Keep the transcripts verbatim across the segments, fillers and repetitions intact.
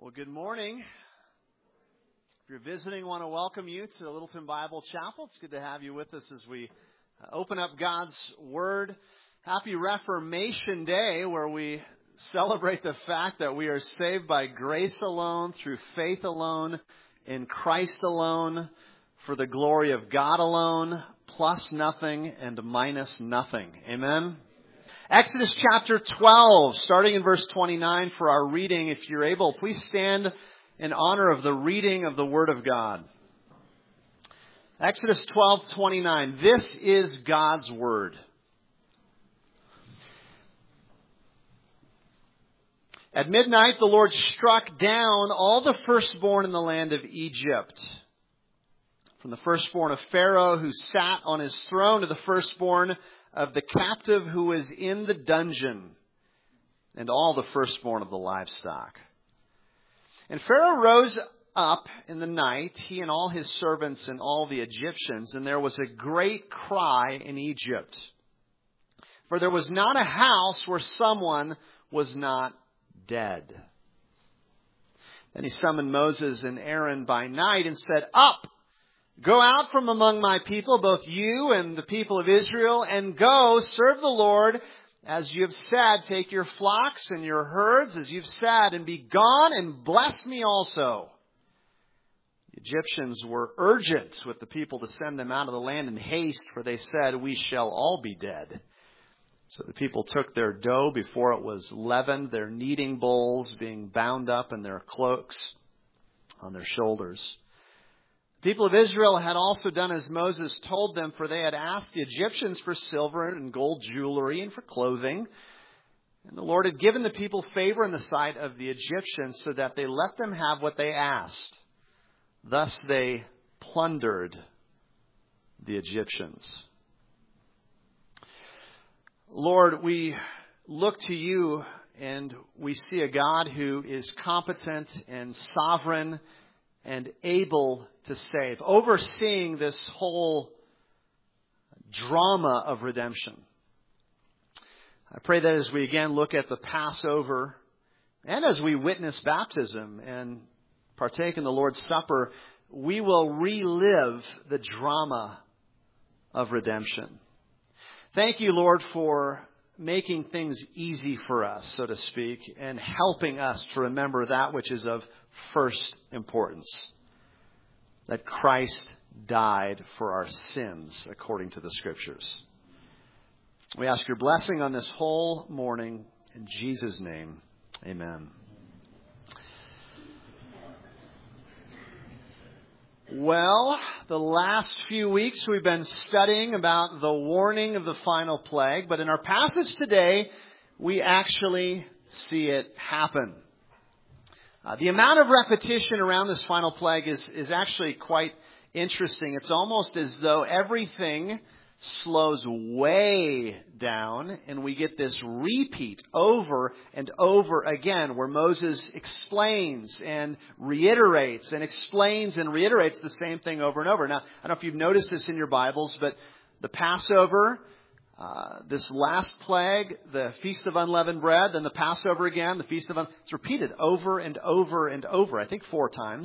Well, good morning. If you're visiting, I want to welcome you to Littleton Bible Chapel. It's good to have you with us as we open up God's Word. Happy Reformation Day, where we celebrate the fact that we are saved by grace alone, through faith alone, in Christ alone, for the glory of God alone, plus nothing and minus nothing. Amen? Exodus chapter twelve, starting in verse twenty-nine for our reading. If you're able, please stand in honor of the reading of the Word of God. Exodus twelve twenty-nine. This is God's Word. At midnight, the Lord struck down all the firstborn in the land of Egypt, from the firstborn of Pharaoh who sat on his throne to the firstborn of the captive who was in the dungeon, and all the firstborn of the livestock. And Pharaoh rose up in the night, he and all his servants and all the Egyptians, and there was a great cry in Egypt. For there was not a house where someone was not dead. Then he summoned Moses and Aaron by night and said, "Up! Go out from among my people, both you and the people of Israel, and go serve the Lord as you have said. Take your flocks and your herds as you've said, and be gone and bless me also." The Egyptians were urgent with the people to send them out of the land in haste, for they said, "We shall all be dead." So the people took their dough before it was leavened, their kneading bowls being bound up in their cloaks on their shoulders. The people of Israel had also done as Moses told them, for they had asked the Egyptians for silver and gold jewelry and for clothing. And the Lord had given the people favor in the sight of the Egyptians, so that they let them have what they asked. Thus they plundered the Egyptians. Lord, we look to you and we see a God who is competent and sovereign and able to save, overseeing this whole drama of redemption. I pray that as we again look at the Passover and as we witness baptism and partake in the Lord's Supper, we will relive the drama of redemption. Thank you, Lord, for making things easy for us, so to speak, and helping us to remember that which is of first importance, that Christ died for our sins according to the Scriptures. We ask your blessing on this whole morning. In Jesus' name, amen. Well, the last few weeks we've been studying about the warning of the final plague, but in our passage today, we actually see it happen. Uh, the amount of repetition around this final plague is, is actually quite interesting. It's almost as though everything slows way down and we get this repeat over and over again, where Moses explains and reiterates and explains and reiterates the same thing over and over. Now, I don't know if you've noticed this in your Bibles, but the Passover, Uh, this last plague, the Feast of Unleavened Bread, then the Passover again, the Feast of Un- it's repeated over and over and over, I think four times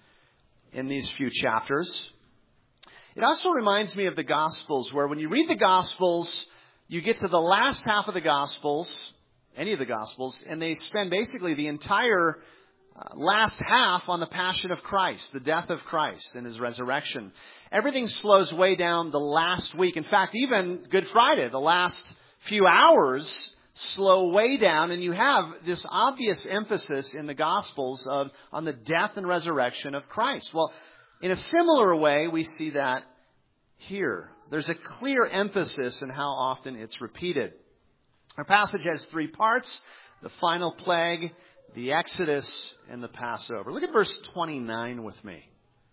in these few chapters. It also reminds me of the Gospels, where when you read the Gospels, you get to the last half of the Gospels, any of the Gospels, and they spend basically the entire uh, last half on the Passion of Christ, the death of Christ and His resurrection. Everything slows way down the last week. In fact, even Good Friday, the last few hours, slow way down. And you have this obvious emphasis in the Gospels of on the death and resurrection of Christ. Well, in a similar way, we see that here. There's a clear emphasis in how often it's repeated. Our passage has three parts: the final plague, the Exodus, and the Passover. Look at verse twenty-nine with me.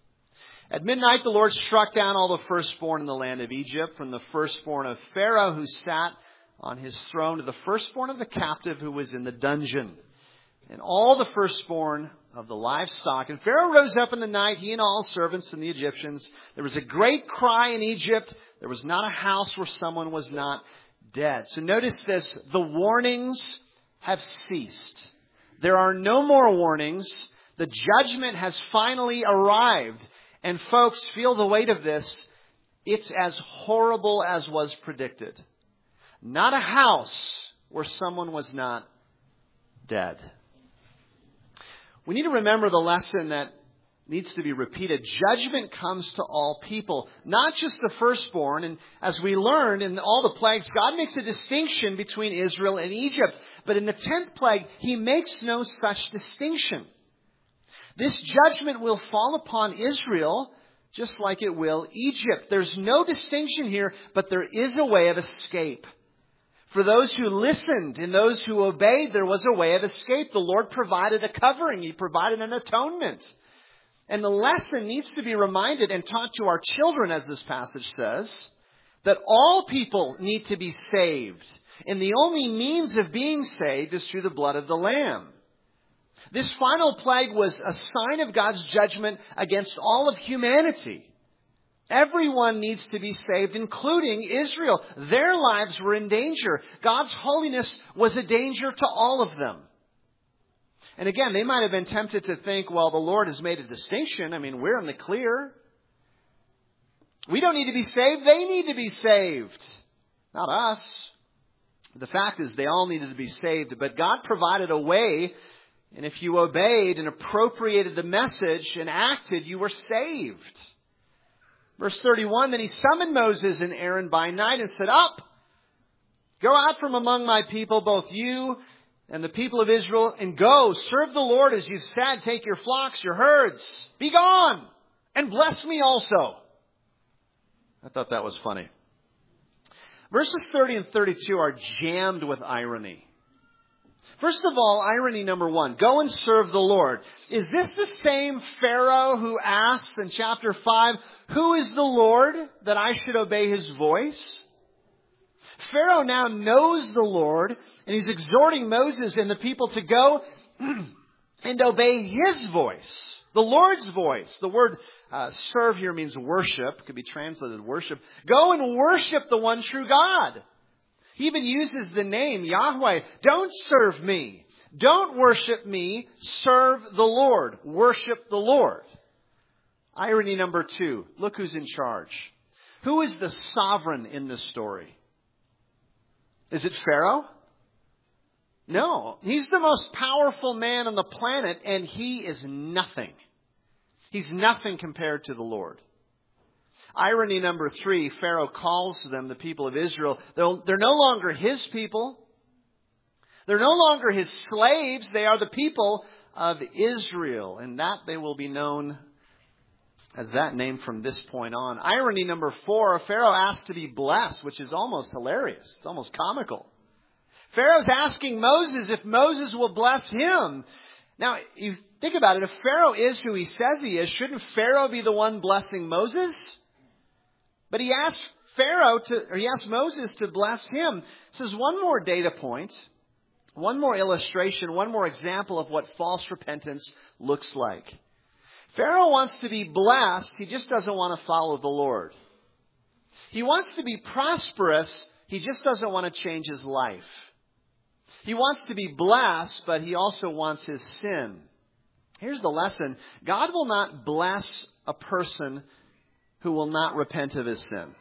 At midnight, the Lord struck down all the firstborn in the land of Egypt, from the firstborn of Pharaoh who sat on his throne to the firstborn of the captive who was in the dungeon, and all the firstborn of the livestock. And Pharaoh rose up in the night, he and all servants and the Egyptians. There was a great cry in Egypt. There was not a house where someone was not dead. So notice this: the warnings have ceased. There are no more warnings. The judgment has finally arrived. And folks, feel the weight of this. It's as horrible as was predicted. Not a house where someone was not dead. We need to remember the lesson that needs to be repeated. Judgment comes to all people, not just the firstborn. And as we learned in all the plagues, God makes a distinction between Israel and Egypt. But in the tenth plague, He makes no such distinction. This judgment will fall upon Israel just like it will Egypt. There's no distinction here, but there is a way of escape. For those who listened and those who obeyed, there was a way of escape. The Lord provided a covering. He provided an atonement. And the lesson needs to be reminded and taught to our children, as this passage says, that all people need to be saved. And the only means of being saved is through the blood of the Lamb. This final plague was a sign of God's judgment against all of humanity. Everyone needs to be saved, including Israel. Their lives were in danger. God's holiness was a danger to all of them. And again, they might have been tempted to think, well, the Lord has made a distinction. I mean, we're in the clear. We don't need to be saved. They need to be saved. Not us. The fact is, they all needed to be saved. But God provided a way. And if you obeyed and appropriated the message and acted, you were saved. Verse thirty-one, then He summoned Moses and Aaron by night and said, up, go out from among my people, both you and the people of Israel, and go, serve the Lord as you've said, take your flocks, your herds, be gone, and bless me also. I thought that was funny. Verses thirty and thirty-two are jammed with irony. First of all, irony number one, go and serve the Lord. Is this the same Pharaoh who asks in chapter five, who is the Lord that I should obey His voice? Pharaoh now knows the Lord, and he's exhorting Moses and the people to go and obey His voice, the Lord's voice. The word uh, serve here means worship. It could be translated worship. Go and worship the one true God. He even uses the name Yahweh. Don't serve me. Don't worship me. Serve the Lord. Worship the Lord. Irony number two. Look who's in charge. Who is the sovereign in this story? Is it Pharaoh? No. He's the most powerful man on the planet, and he is nothing. He's nothing compared to the Lord. Irony number three, Pharaoh calls them, the people of Israel, they're, they're no longer his people. They're no longer his slaves. They are the people of Israel. And that they will be known as that name from this point on. Irony number four, Pharaoh asked to be blessed, which is almost hilarious. It's almost comical. Pharaoh's asking Moses if Moses will bless him. Now, you think about it. If Pharaoh is who he says he is, shouldn't Pharaoh be the one blessing Moses? But he asked Pharaoh to, or he asked Moses to bless him. This is one more data point, one more illustration, one more example of what false repentance looks like. Pharaoh wants to be blessed. He just doesn't want to follow the Lord. He wants to be prosperous. He just doesn't want to change his life. He wants to be blessed, but he also wants his sin. Here's the lesson. God will not bless a person who will not repent of his sin.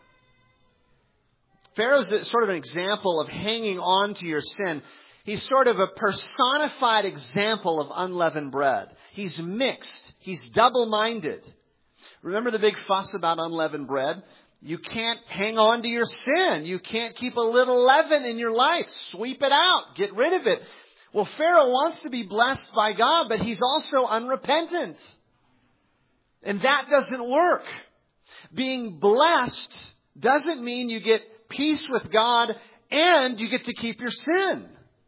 Pharaoh's sort of an example of hanging on to your sin. He's sort of a personified example of unleavened bread. He's mixed. He's double-minded. Remember the big fuss about unleavened bread? You can't hang on to your sin. You can't keep a little leaven in your life. Sweep it out. Get rid of it. Well, Pharaoh wants to be blessed by God, but he's also unrepentant. And that doesn't work. Being blessed doesn't mean you get peace with God and you get to keep your sin.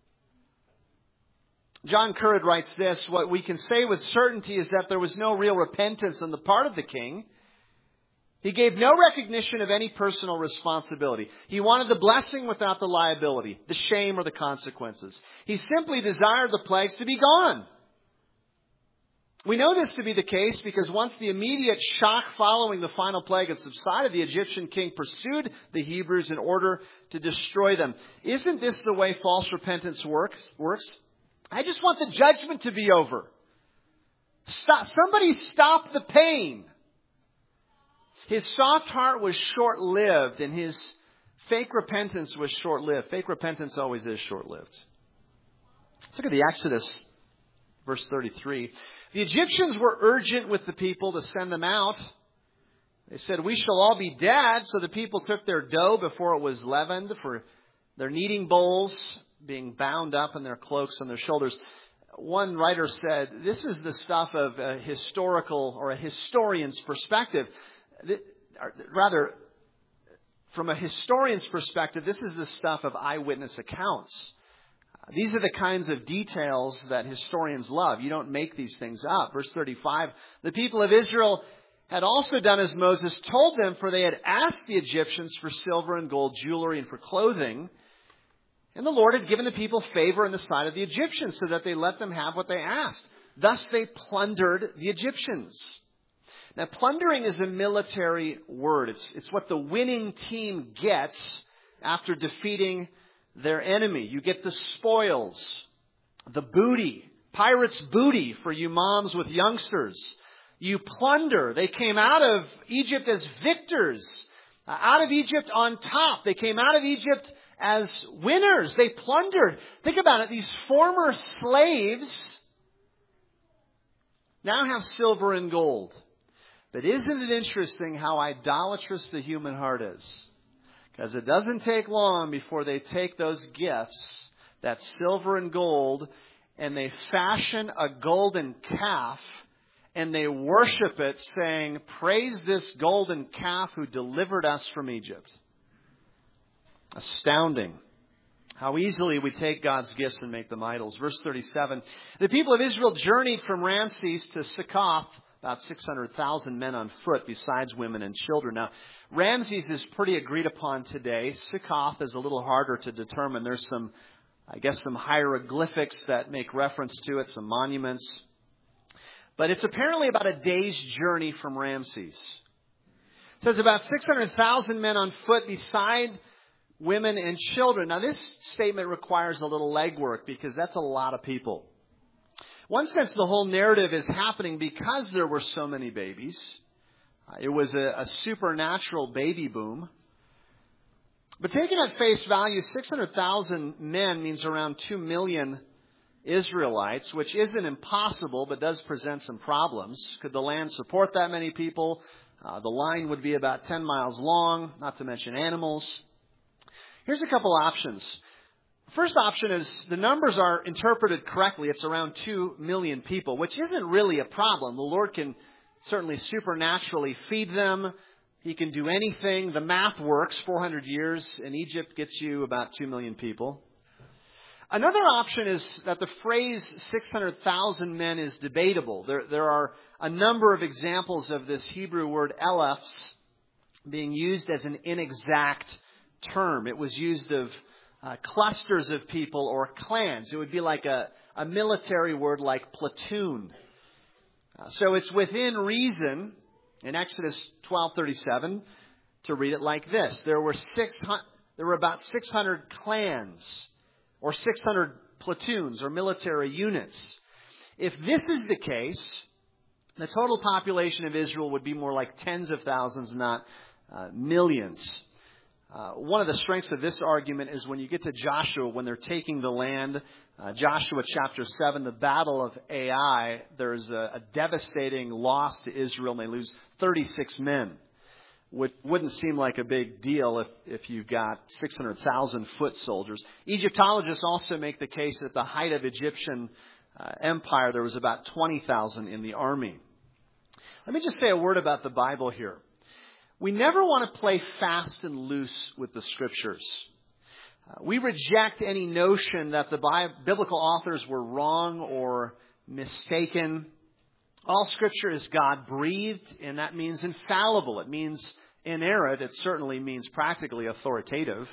John Currid writes this, what we can say with certainty is that there was no real repentance on the part of the king. He gave no recognition of any personal responsibility. He wanted the blessing without the liability, the shame or the consequences. He simply desired the plagues to be gone. We know this to be the case because once the immediate shock following the final plague had subsided, the Egyptian king pursued the Hebrews in order to destroy them. Isn't this the way false repentance works? works? I just want the judgment to be over. Stop, somebody stop the pain. His soft heart was short-lived, and his fake repentance was short-lived. Fake repentance always is short-lived. Let's look at the Exodus, verse thirty-three. The Egyptians were urgent with the people to send them out. They said, "We shall all be dead." So the people took their dough before it was leavened for their kneading bowls, being bound up in their cloaks on their shoulders. One writer said, this is the stuff of a historical or a historian's perspective. Rather, from a historian's perspective, this is the stuff of eyewitness accounts. These are the kinds of details that historians love. You don't make these things up. Verse thirty-five, the people of Israel had also done as Moses told them, for they had asked the Egyptians for silver and gold jewelry and for clothing. And the Lord had given the people favor in the sight of the Egyptians so that they let them have what they asked. Thus they plundered the Egyptians. Now, plundering is a military word. It's, it's what the winning team gets after defeating their enemy. You get the spoils, the booty, pirates' booty for you moms with youngsters. You plunder. They came out of Egypt as victors, uh, out of Egypt on top. They came out of Egypt as winners. They plundered. Think about it. These former slaves now have silver and gold. But isn't it interesting how idolatrous the human heart is? Because it doesn't take long before they take those gifts, that silver and gold, and they fashion a golden calf, and they worship it, saying, "Praise this golden calf who delivered us from Egypt." Astounding. How easily we take God's gifts and make them idols. Verse thirty-seven. The people of Israel journeyed from Ramses to Succoth, about six hundred thousand men on foot, besides women and children. Now, Ramses is pretty agreed upon today. Succoth is a little harder to determine. There's some, I guess, some hieroglyphics that make reference to it, some monuments. But it's apparently about a day's journey from Ramses. It says about six hundred thousand men on foot beside women and children. Now, this statement requires a little legwork because that's a lot of people. One sense, the whole narrative is happening because there were so many babies. It was a, a supernatural baby boom. But taken at face value, six hundred thousand men means around two million Israelites, which isn't impossible, but does present some problems. Could the land support that many people? Uh, the line would be about ten miles long, not to mention animals. Here's a couple options. First option is the numbers are interpreted correctly. It's around two million people, which isn't really a problem. The Lord can certainly supernaturally feed them. He can do anything. The math works. four hundred years in Egypt gets you about two million people. Another option is that the phrase six hundred thousand men is debatable. There, there are a number of examples of this Hebrew word elephs being used as an inexact term. It was used of uh, clusters of people or clans. It would be like a, a military word like platoon. Uh, so it's within reason in Exodus twelve thirty-seven to read it like this. There were six hundred, there were about six hundred clans or six hundred platoons or military units. If this is the case, the total population of Israel would be more like tens of thousands, not uh, millions. Uh, one of the strengths of this argument is when you get to Joshua, when they're taking the land, uh, Joshua chapter seven, the battle of Ai, there's a, a devastating loss to Israel, and they lose thirty-six men, which wouldn't seem like a big deal if, if you've got six hundred thousand foot soldiers. Egyptologists also make the case that at the height of Egyptian uh, empire, there was about twenty thousand in the army. Let me just say a word about the Bible here. We never want to play fast and loose with the Scriptures. Uh, we reject any notion that the Bible, biblical authors were wrong or mistaken. All Scripture is God-breathed, and that means infallible. It means inerrant. It certainly means practically authoritative.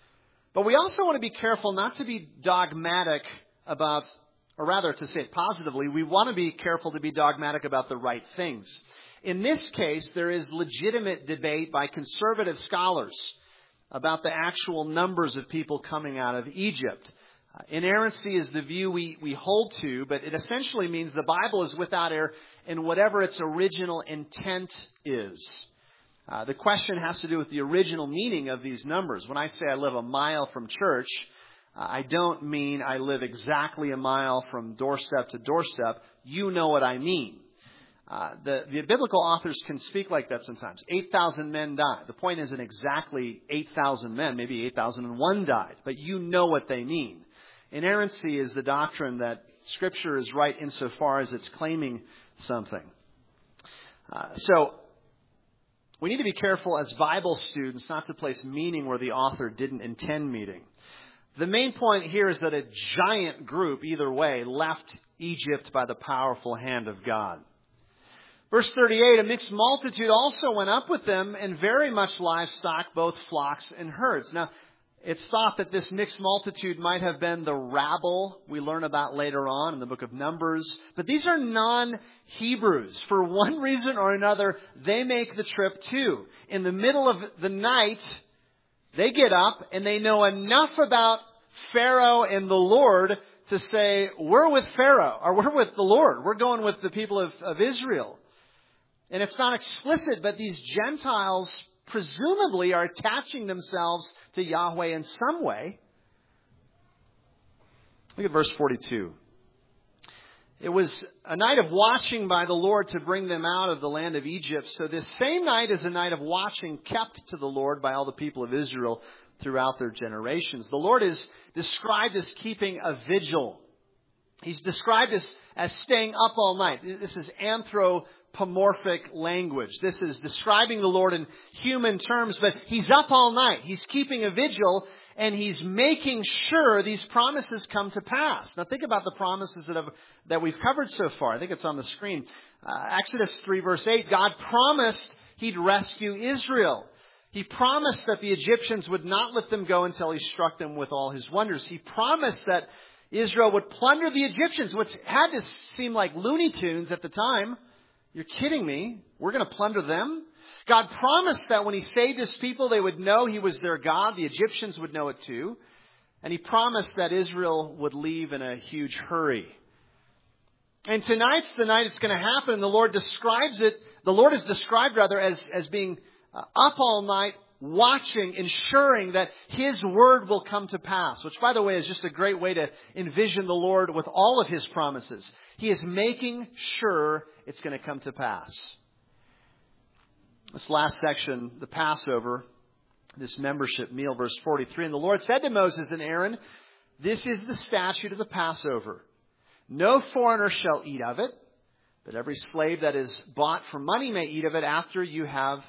But we also want to be careful not to be dogmatic about, or rather to say it positively, we want to be careful to be dogmatic about the right things. In this case, there is legitimate debate by conservative scholars about the actual numbers of people coming out of Egypt. Uh, Inerrancy is the view we, we hold to, but it essentially means the Bible is without error in whatever its original intent is. Uh, the question has to do with the original meaning of these numbers. When I say I live a mile from church, uh, I don't mean I live exactly a mile from doorstep to doorstep. You know what I mean. Uh, the, the biblical authors can speak like that sometimes. eight thousand men died. The point isn't exactly eight thousand men. Maybe eight thousand one died. But you know what they mean. Inerrancy is the doctrine that Scripture is right insofar as it's claiming something. Uh, so, we need to be careful as Bible students not to place meaning where the author didn't intend meaning. The main point here is that a giant group, either way, left Egypt by the powerful hand of God. Verse thirty-eight, a mixed multitude also went up with them, and very much livestock, both flocks and herds. Now, it's thought that this mixed multitude might have been the rabble we learn about later on in the book of Numbers. But these are non-Hebrews. For one reason or another, they make the trip too. In the middle of the night, they get up and they know enough about Pharaoh and the Lord to say, we're with Pharaoh, or we're with the Lord. We're going with the people of, of Israel. And it's not explicit, but these Gentiles presumably are attaching themselves to Yahweh in some way. Look at verse forty-two. It was a night of watching by the Lord to bring them out of the land of Egypt. So this same night is a night of watching kept to the Lord by all the people of Israel throughout their generations. The Lord is described as keeping a vigil. He's described as, as staying up all night. This is anthropomorphic language. This is describing the Lord in human terms, but He's up all night. He's keeping a vigil, and He's making sure these promises come to pass. Now think about the promises that, have, that we've covered so far. I think it's on the screen. Uh, Exodus three verse eight, God promised He'd rescue Israel. He promised that the Egyptians would not let them go until He struck them with all His wonders. He promised that Israel would plunder the Egyptians, which had to seem like Looney Tunes at the time. You're kidding me. We're going to plunder them? God promised that when He saved His people, they would know He was their God. The Egyptians would know it too. And He promised that Israel would leave in a huge hurry. And tonight's the night it's going to happen. The Lord describes it, the Lord is described rather as, as being uh, up all night, watching, ensuring that His word will come to pass. Which, by the way, is just a great way to envision the Lord with all of His promises. He is making sure it's going to come to pass. This last section, the Passover, this membership meal, verse forty-three. And the Lord said to Moses and Aaron, this is the statute of the Passover. No foreigner shall eat of it, but every slave that is bought for money may eat of it after you have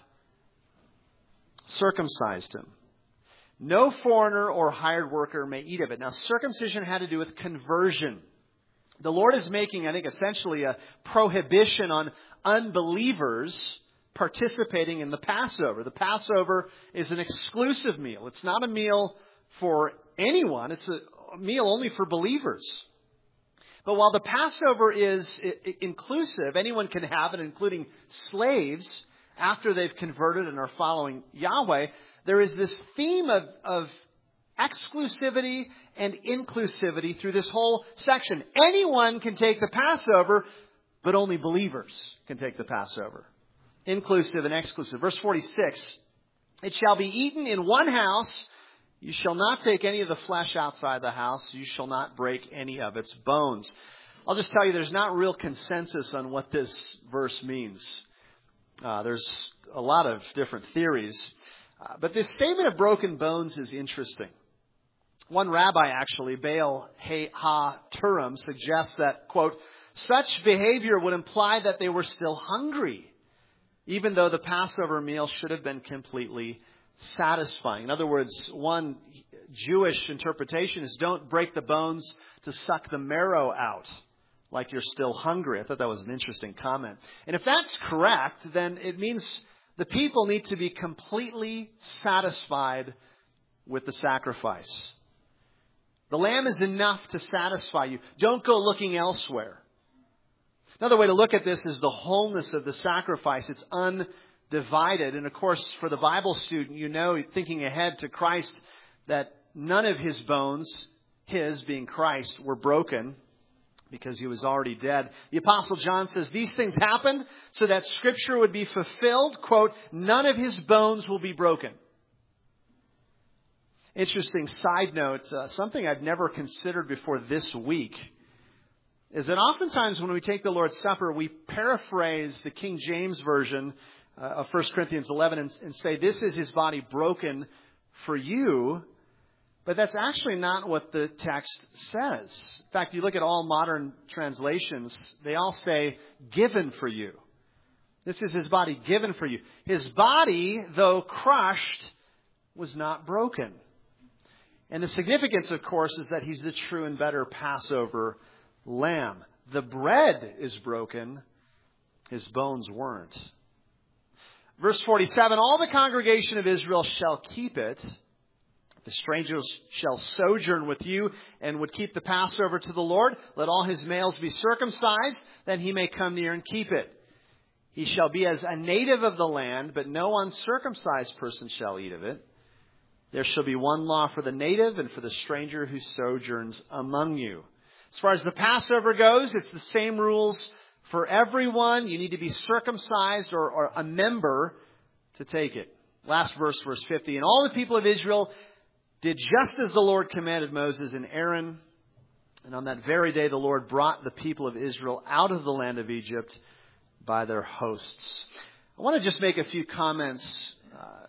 circumcised him. No foreigner or hired worker may eat of it. Now, circumcision had to do with conversion. The Lord is making, I think, essentially a prohibition on unbelievers participating in the Passover. The Passover is an exclusive meal. It's not a meal for anyone. It's a meal only for believers. But while the Passover is inclusive, anyone can have it, including slaves, after they've converted and are following Yahweh, there is this theme of, of exclusivity and inclusivity through this whole section. Anyone can take the Passover, but only believers can take the Passover. Inclusive and exclusive. Verse forty-six, it shall be eaten in one house. You shall not take any of the flesh outside the house. You shall not break any of its bones. I'll just tell you, there's not real consensus on what this verse means. Uh, there's a lot of different theories. Uh, but this statement of broken bones is interesting. One rabbi, actually, Baal Ha-Turim, suggests that, quote, such behavior would imply that they were still hungry, even though the Passover meal should have been completely satisfying. In other words, one Jewish interpretation is don't break the bones to suck the marrow out, like you're still hungry. I thought that was an interesting comment. And if that's correct, then it means the people need to be completely satisfied with the sacrifice. The lamb is enough to satisfy you. Don't go looking elsewhere. Another way to look at this is the wholeness of the sacrifice. It's undivided. And of course, for the Bible student, you know, thinking ahead to Christ, that none of His bones, his, being Christ, were broken because he was already dead. The Apostle John says these things happened so that Scripture would be fulfilled. Quote, none of his bones will be broken. Interesting side note, uh, something I've never considered before this week is that oftentimes when we take the Lord's Supper, we paraphrase the King James Version uh, of First Corinthians eleven and, and say, this is his body broken for you. But that's actually not what the text says. In fact, you look at all modern translations, they all say, given for you. This is his body given for you. His body, though crushed, was not broken. And the significance, of course, is that he's the true and better Passover lamb. The bread is broken. His bones weren't. Verse forty-seven, all the congregation of Israel shall keep it. The strangers shall sojourn with you and would keep the Passover to the Lord. Let all his males be circumcised, that he may come near and keep it. He shall be as a native of the land, but no uncircumcised person shall eat of it. There shall be one law for the native and for the stranger who sojourns among you. As far as the Passover goes, it's the same rules for everyone. You need to be circumcised or, or a member to take it. Last verse, verse fifty. And all the people of Israel did just as the Lord commanded Moses and Aaron. And on that very day, the Lord brought the people of Israel out of the land of Egypt by their hosts. I want to just make a few comments uh,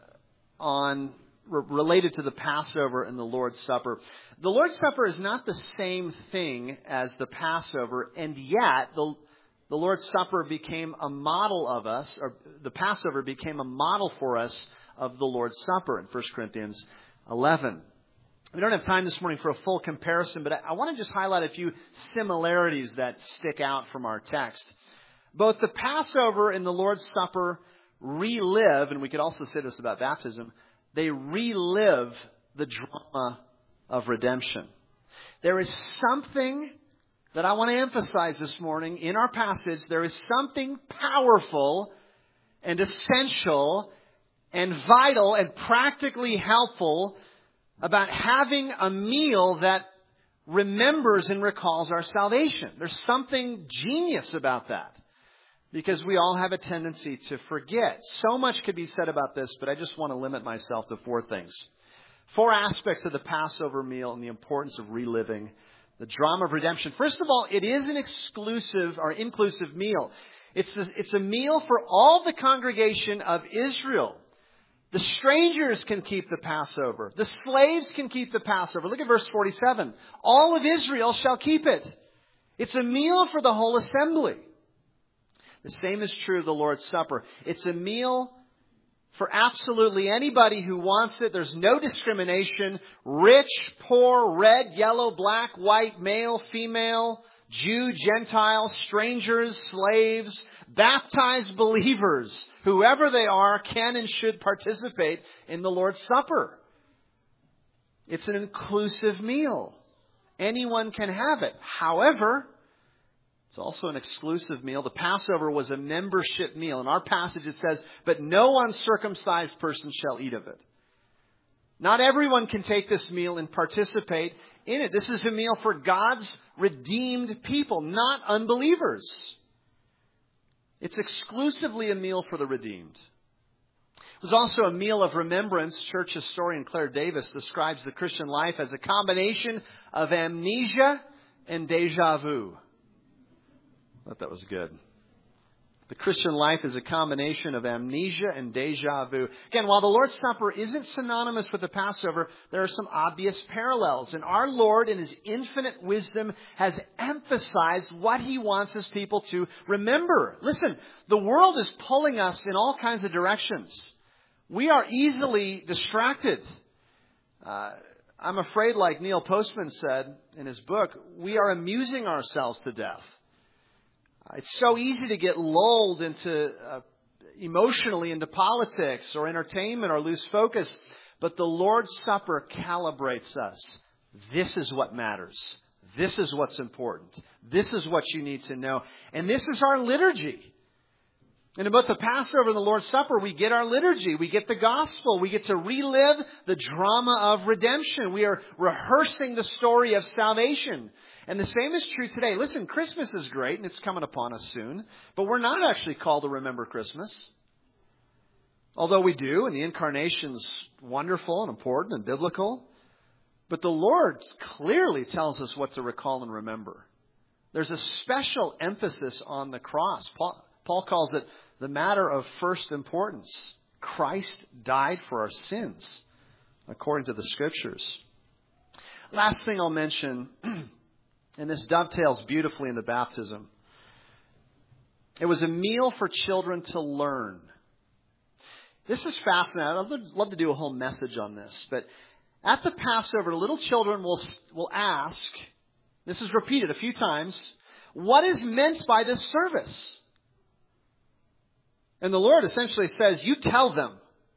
on related to the Passover and the Lord's Supper. The Lord's Supper is not the same thing as the Passover, and yet the, the Lord's Supper became a model of us, or the Passover became a model for us of the Lord's Supper in First Corinthians eleven. We don't have time this morning for a full comparison, but I, I want to just highlight a few similarities that stick out from our text. Both the Passover and the Lord's Supper relive, and we could also say this about baptism, they relive the drama of redemption. There is something that I want to emphasize this morning in our passage. There is something powerful and essential and vital and practically helpful about having a meal that remembers and recalls our salvation. There's something genius about that, because we all have a tendency to forget. So much could be said about this, but I just want to limit myself to four things. Four aspects of the Passover meal and the importance of reliving the drama of redemption. First of all, it is an exclusive or inclusive meal. It's a, it's a meal for all the congregation of Israel. The strangers can keep the Passover. The slaves can keep the Passover. Look at verse forty-seven. All of Israel shall keep it. It's a meal for the whole assembly. The same is true of the Lord's Supper. It's a meal for absolutely anybody who wants it. There's no discrimination. Rich, poor, red, yellow, black, white, male, female, Jew, Gentile, strangers, slaves, baptized believers, whoever they are, can and should participate in the Lord's Supper. It's an inclusive meal. Anyone can have it. However, it's also an exclusive meal. The Passover was a membership meal. In our passage it says, but no uncircumcised person shall eat of it. Not everyone can take this meal and participate in it. This is a meal for God's redeemed people, not unbelievers. It's exclusively a meal for the redeemed. It was also a meal of remembrance. Church historian Claire Davis describes the Christian life as a combination of amnesia and deja vu. I thought that was good. The Christian life is a combination of amnesia and deja vu. Again, while the Lord's Supper isn't synonymous with the Passover, there are some obvious parallels. And our Lord, in His infinite wisdom, has emphasized what He wants His people to remember. Listen, the world is pulling us in all kinds of directions. We are easily distracted. Uh, I'm afraid, like Neil Postman said in his book, we are amusing ourselves to death. It's so easy to get lulled into uh, emotionally into politics or entertainment or lose focus. But the Lord's Supper calibrates us. This is what matters. This is what's important. This is what you need to know. And this is our liturgy. And in both the Passover and the Lord's Supper, we get our liturgy. We get the gospel. We get to relive the drama of redemption. We are rehearsing the story of salvation. And the same is true today. Listen, Christmas is great and it's coming upon us soon. But we're not actually called to remember Christmas. Although we do, and the incarnation's wonderful and important and biblical. But the Lord clearly tells us what to recall and remember. There's a special emphasis on the cross. Paul, Paul calls it the matter of first importance. Christ died for our sins, according to the Scriptures. Last thing I'll mention, and this dovetails beautifully into baptism. It was a meal for children to learn. This is fascinating. I'd love to do a whole message on this. But at the Passover, little children will, will ask, this is repeated a few times, what is meant by this service? And the Lord essentially says, you tell them.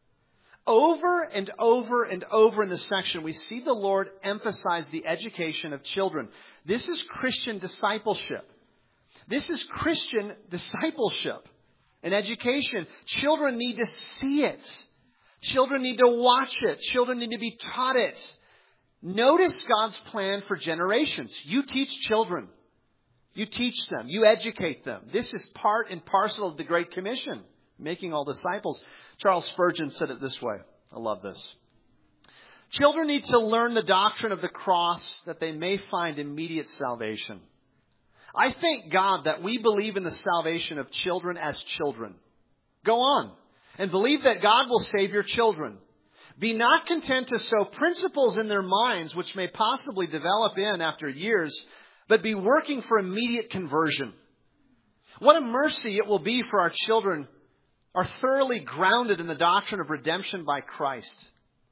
Over and over and over in this section, we see the Lord emphasize the education of children. This is Christian discipleship. This is Christian discipleship and education. Children need to see it. Children need to watch it. Children need to be taught it. Notice God's plan for generations. You teach children. You teach them. You educate them. This is part and parcel of the Great Commission, making all disciples. Charles Spurgeon said it this way. I love this. Children need to learn the doctrine of the cross that they may find immediate salvation. I thank God that we believe in the salvation of children as children. Go on and believe that God will save your children. Be not content to sow principles in their minds which may possibly develop in after years, but be working for immediate conversion. What a mercy it will be for our children are thoroughly grounded in the doctrine of redemption by Christ.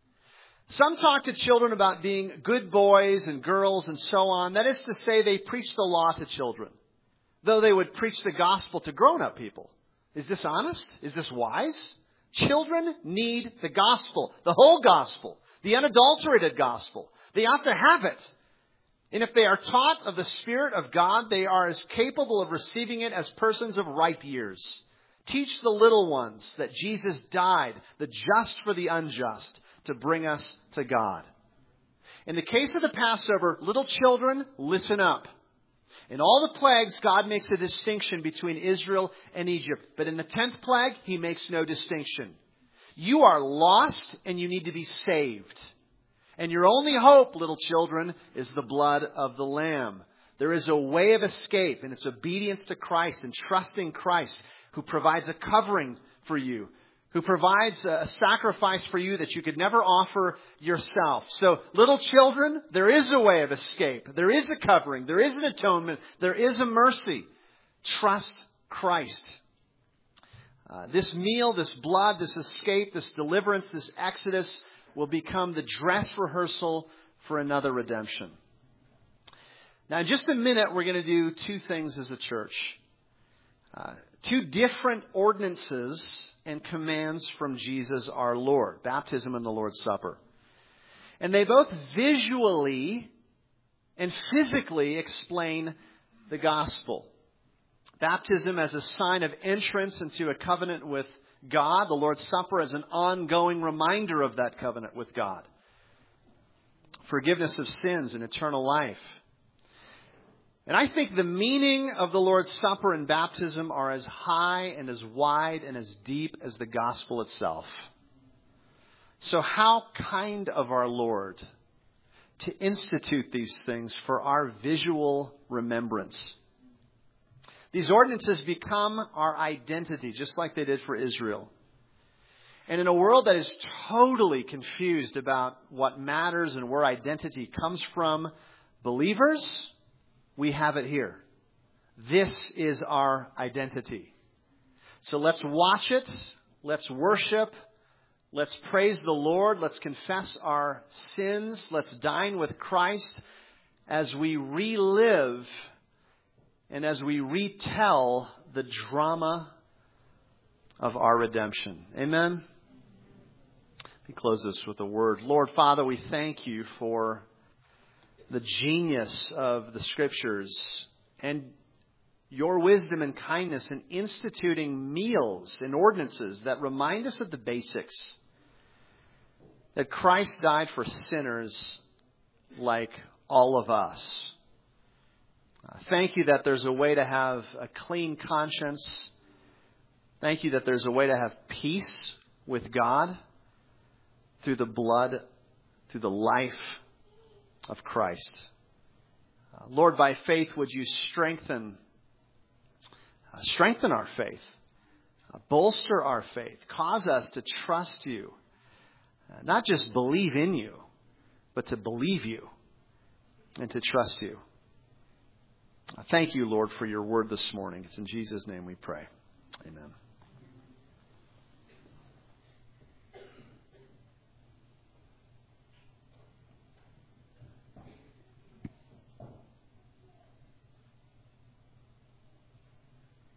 Some talk to children about being good boys and girls and so on. That is to say, they preach the law to children, though they would preach the gospel to grown-up people. Is this honest? Is this wise? Children need the gospel, the whole gospel, the unadulterated gospel. They ought to have it. And if they are taught of the Spirit of God, they are as capable of receiving it as persons of ripe years. Teach the little ones that Jesus died, the just for the unjust, to bring us to God. In the case of the Passover, little children, listen up. In all the plagues, God makes a distinction between Israel and Egypt. But in the tenth plague, He makes no distinction. You are lost and you need to be saved. And your only hope, little children, is the blood of the Lamb. There is a way of escape, and it's obedience to Christ and trusting Christ, who provides a covering for you, who provides a sacrifice for you that you could never offer yourself. So, little children, there is a way of escape. There is a covering. There is an atonement. There is a mercy. Trust Christ. Uh, this meal, this blood, this escape, this deliverance, this exodus will become the dress rehearsal for another redemption. Now, in just a minute, we're going to do two things as a church. Uh, two different ordinances and commands from Jesus our Lord. Baptism and the Lord's Supper. And they both visually and physically explain the gospel. Baptism as a sign of entrance into a covenant with God. The Lord's Supper as an ongoing reminder of that covenant with God. Forgiveness of sins and eternal life. And I think the meaning of the Lord's Supper and baptism are as high and as wide and as deep as the gospel itself. So how kind of our Lord to institute these things for our visual remembrance. These ordinances become our identity, just like they did for Israel. And in a world that is totally confused about what matters and where identity comes from, believers, we have it here. This is our identity. So let's watch it. Let's worship. Let's praise the Lord. Let's confess our sins. Let's dine with Christ as we relive and as we retell the drama of our redemption. Amen? Let me close this with a word. Lord, Father, we thank you for the genius of the Scriptures and your wisdom and kindness in instituting meals and ordinances that remind us of the basics. That Christ died for sinners like all of us. Uh, thank you that there's a way to have a clean conscience. Thank you that there's a way to have peace with God through the blood, through the life of Christ. Uh, Lord, by faith, would you strengthen, uh, strengthen our faith, uh, bolster our faith, cause us to trust you, uh, not just believe in you, but to believe you and to trust you. Uh, thank you, Lord, for your word this morning. It's in Jesus' name we pray. Amen.